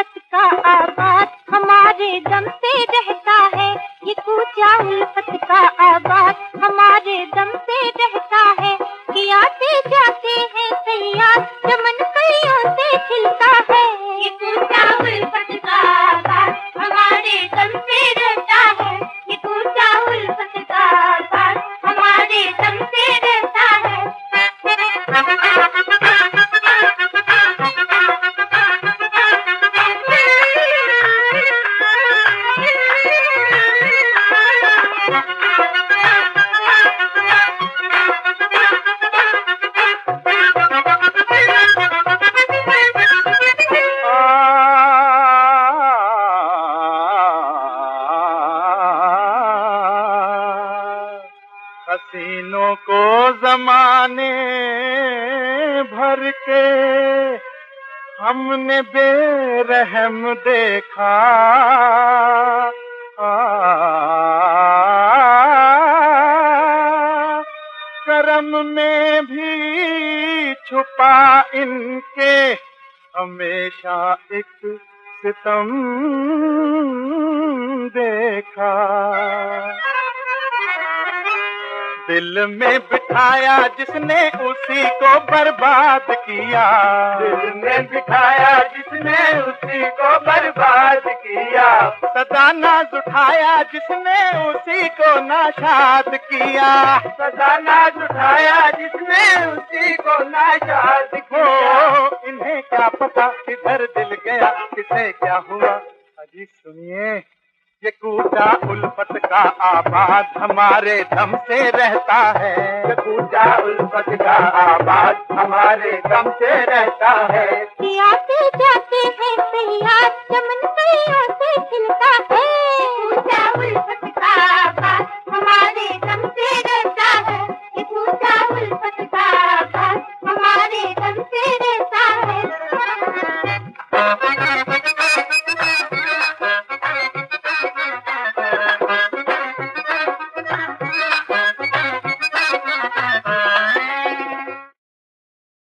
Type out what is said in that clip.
उल्फत का आबाद हमारे दम से रहता है। ये कूचा उल्फत का आबाद हमारे दम से रहता है। कि आते जाते हैं सयाद चमन कलियों से खिलता है। ये कूचा उल्फत का आबाद हमारे दम से रहता है। ये कूचा उल्फत का आबाद हमारे दम से रहता है। हसीनों को जमाने भर के हमने बेरहम देखा। करम में भी छुपा इनके हमेशा एक सितम देखा। दिल में बिठाया जिसने उसी को बर्बाद किया। दिल में बिठाया जिसने उसी को बर्बाद किया। सदा नाज उठाया जिसने उसी को नाशाद किया। सदा नाज उठाया जिसने उसी को नाशाद किया। इन्हें क्या पता किधर दिल गया किसे क्या हुआ। अजी सुनिए, ये कूचा उल्फत का आबाद हमारे दम से रहता है। ये कूचा उल्फत का आबाद हमारे दम से रहता है। कि आते जाते हैं सयाद चमन कलियों से खिलता है। कूचा उल्फत का आबाद हमारे दम से रहता है। ये कूचा उल्फत